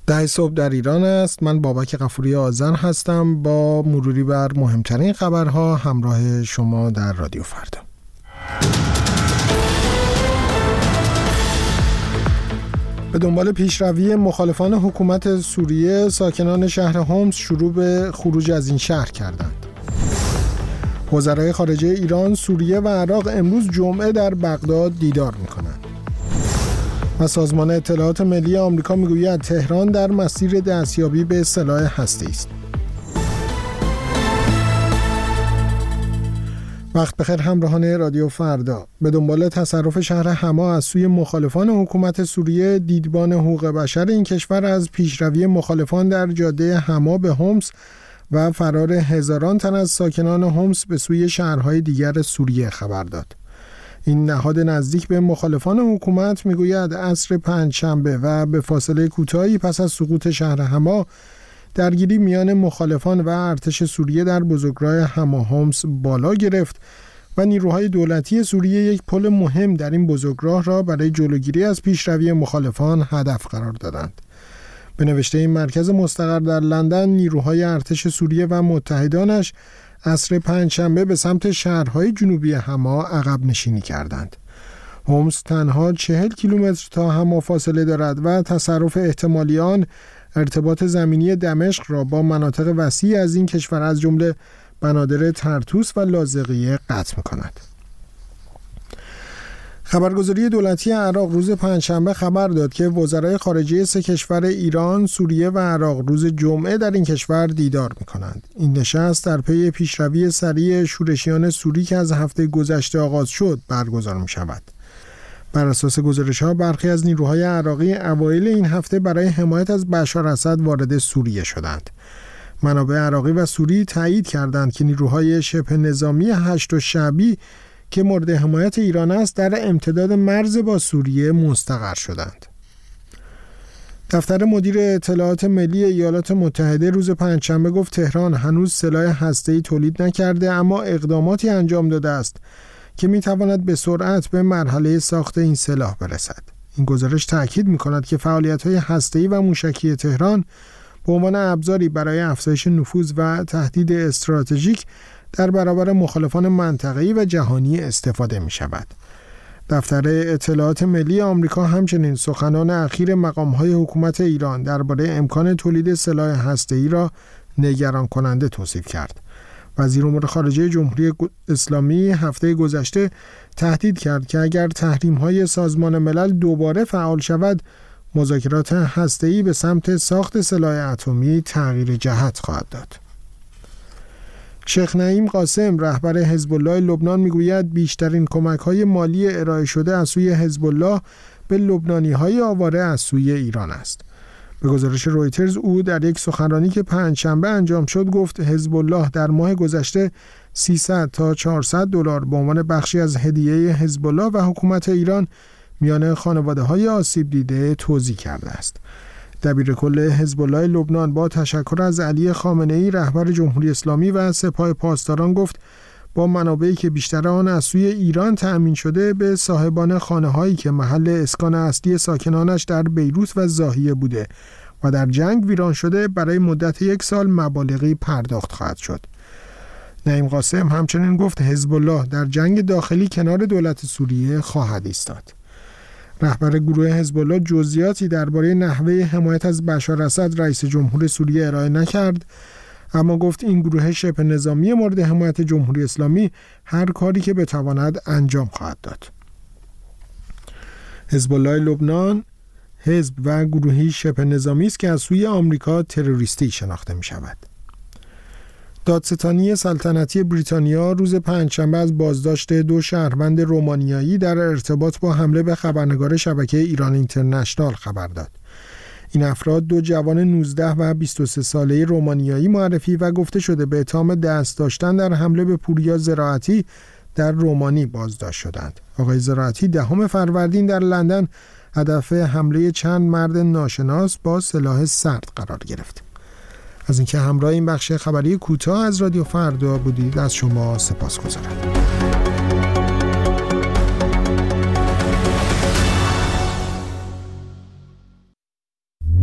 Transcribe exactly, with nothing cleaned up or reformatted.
ده صبح در ایران است. من بابک غفوری آذر هستم با مروری بر مهمترین خبرها همراه شما در رادیو فردا. به دنبال پیشروی مخالفان حکومت سوریه، ساکنان شهر حمص شروع به خروج از این شهر کردند. وزرای خارجه ایران، سوریه و عراق امروز جمعه در بغداد دیدار می‌کنند. و سازمان اطلاعات ملی آمریکا میگوید تهران در مسیر دستیابی به سلاح هسته‌ای است. وقت بخیر همراهان رادیو فردا. به دنبال تصرف شهر حما از سوی مخالفان حکومت سوریه، دیدبان حقوق بشر این کشور از پیشروی مخالفان در جاده حما به حمص و فرار هزاران تن از ساکنان حمص به سوی شهرهای دیگر سوریه خبر داد. این نهاد نزدیک به مخالفان حکومت میگوید عصر پنجشنبه و به فاصله کوتاهی پس از سقوط شهر حما، درگیری میان مخالفان و ارتش سوریه در بزرگراه حما حمص بالا گرفت و نیروهای دولتی سوریه یک پل مهم در این بزرگراه را برای جلوگیری از پیشروی مخالفان هدف قرار دادند. به نوشته این مرکز مستقر در لندن، نیروهای ارتش سوریه و متحدانش عصر پنجشنبه به سمت شهرهای جنوبی حما عقب نشینی کردند. حمص تنها چهل کیلومتر تا حما فاصله دارد و تصرف احتمالی آن ارتباط زمینی دمشق را با مناطق وسیع از این کشور از جمله بنادر طرطوس و لاذقیه قطع می‌کند. خبرگزاری دولتی عراق روز پنجشنبه خبر داد که وزرای خارجه سه کشور ایران، سوریه و عراق روز جمعه در این کشور دیدار می‌کنند. این نشست در پی پیشروی سریع شورشیان سوری که از هفته گذشته آغاز شد برگزار می‌شود. بر اساس گزارش‌ها، برخی از نیروهای عراقی اوایل این هفته برای حمایت از بشار اسد وارد سوریه شدند. منابع عراقی و سوری تایید کردند که نیروهای شبه نظامی هشت شعبی که مورد حمایت ایران است در امتداد مرز با سوریه مستقر شدند. دفتر مدیر اطلاعات ملی ایالات متحده روز پنجشنبه گفت تهران هنوز سلاح هسته‌ای تولید نکرده، اما اقداماتی انجام داده است که میتواند به سرعت به مرحله ساخت این سلاح برسد. این گزارش تأکید می‌کند که فعالیت‌های هسته‌ای و موشکی تهران به عنوان ابزاری برای افزایش نفوذ و تهدید استراتژیک در برابر مخالفان منطقه‌ای و جهانی استفاده می‌شود. دفتر اطلاعات ملی آمریکا همچنین سخنان اخیر مقام‌های حکومت ایران درباره امکان تولید سلاح هسته‌ای را نگران کننده توصیف کرد. وزیر امور خارجه جمهوری اسلامی هفته گذشته تهدید کرد که اگر تحریم‌های سازمان ملل دوباره فعال شود، مذاکرات هسته‌ای به سمت ساخت سلاح اتمی تغییر جهت خواهد داد. شیخ نعیم قاسم، رهبر حزب الله لبنان، میگوید بیشترین کمک‌های مالی ارائه شده از سوی حزب الله به لبنانی‌های آواره از سوی ایران است. به گزارش رویترز، او در یک سخنرانی که پنجشنبه انجام شد گفت حزب الله در ماه گذشته سیصد تا چهارصد دلار به عنوان بخشی از هدیه حزب الله و حکومت ایران میان خانواده‌های آسیب دیده توزیع کرده است. دبیر کل حزب الله لبنان با تشکر از علی خامنه‌ای، رهبر جمهوری اسلامی و سپاه پاسداران گفت با منابعی که بیشتر آن از سوی ایران تأمین شده، به صاحبان خانه‌هایی که محل اسکان اصلی ساکنانش در بیروت و ضاحیه بوده و در جنگ ویران شده برای مدت یک سال مبالغی پرداخت خواهد شد. نعیم قاسم همچنین گفت حزب الله در جنگ داخلی کنار دولت سوریه خواهد ایستاد. رهبر گروه حزب الله جزئیاتی درباره نحوه حمایت از بشار اسد رئیس جمهور سوریه ارائه نکرد، اما گفت این گروه شبه نظامی مورد حمایت جمهوری اسلامی هر کاری که بتواند انجام خواهد داد. حزب الله لبنان حزب و گروهی شبه نظامی است که از سوی آمریکا تروریستی شناخته می شود. دادستانی سلطنتی بریتانیا روز پنجشنبه از بازداشت دو شهروند رومانیایی در ارتباط با حمله به خبرنگار شبکه ایران اینترنشنال خبر داد. این افراد دو جوان نوزده و بیست و سه ساله رومانیایی معرفی و گفته شده به اتهام دست داشتن در حمله به پوریا زراعتی در رومانی بازداشت شدند. آقای زراعتی دهم فروردین در لندن هدف حمله چند مرد ناشناس با سلاح سرد قرار گرفت. از اینکه همراه این بخش خبری کوتاه از رادیو فردا بودید از شما سپاسگزارم.